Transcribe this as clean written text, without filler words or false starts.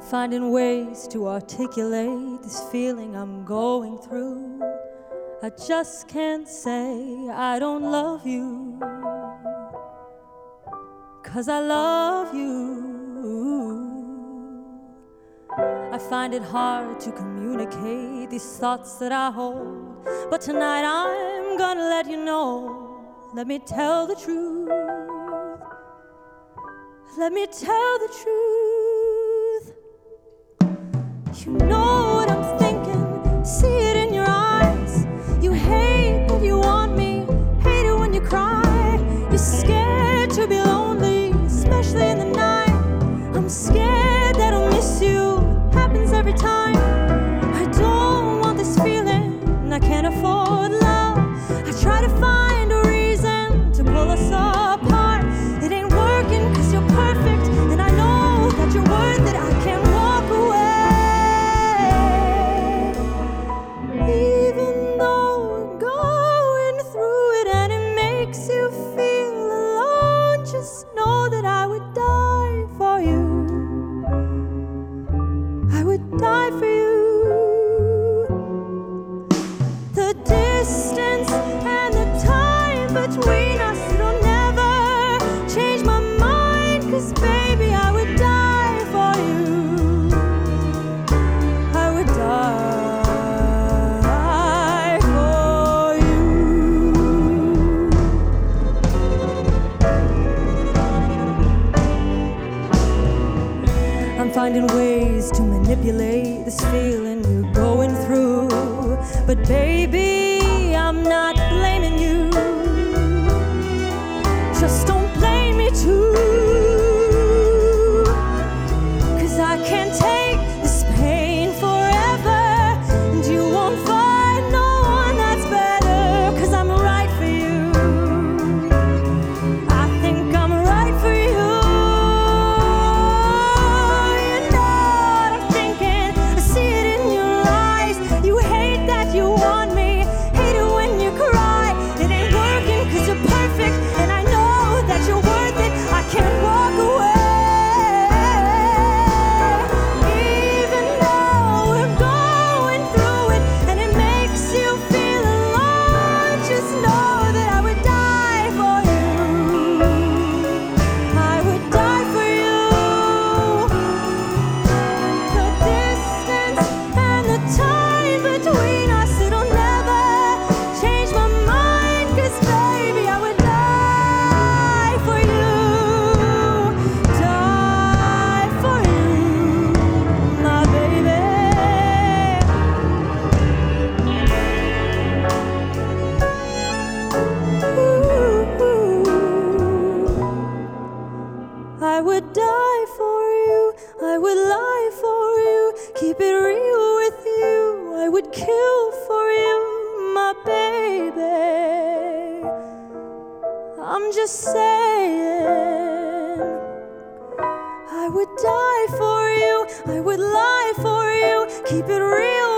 finding ways to articulate this feeling I'm going through. I just can't say I don't love you, 'cause I love you. I find it hard to communicate these thoughts that I hold, but tonight I'm gonna let you know. Let me tell the truth. Let me tell the truth. You know what I'm thinking, see it in your eyes. You hate that you want me, hate it when you cry. You're scared to be lonely, especially in the night. I'm scared that I'll miss you, happens every time. I don't want this feeling, I can't afford love. I try to find a reason to pull us apart. It ain't working 'cause you're perfect, and I know that you're worth it. I can't walk away. Even though we're going through it and it makes you feel alone, just know that I would die for you. I would die for you. The distance and the time between us, it'll never change my mind, 'cause baby, I would die for you. I would die for you. I'm finding ways to manipulate this feeling you're going through, but baby, I'm not blaming you. Just don't blame me too, 'cause I can't take this pain forever, and you won't find no one that's better, 'cause I'm right for you. I think I'm right for you. You know what I'm thinking, I see it in your eyes. You hate that you want me, hate it when you cry. It ain't working 'cause you're perfect, and I know that you're worth it. I can't walk away. Even though we're going through it and it makes you feel alone, just know that I would die for you. I would die for you. The distance and the time between us, it'll never change my mind, 'cause baby, I would die for you. Die for you, my baby. Ooh, I would die for you, I would lie for you, keep it real with you. I would kill for you, my baby. I'm just saying, I would die for you, I would lie for you, keep it real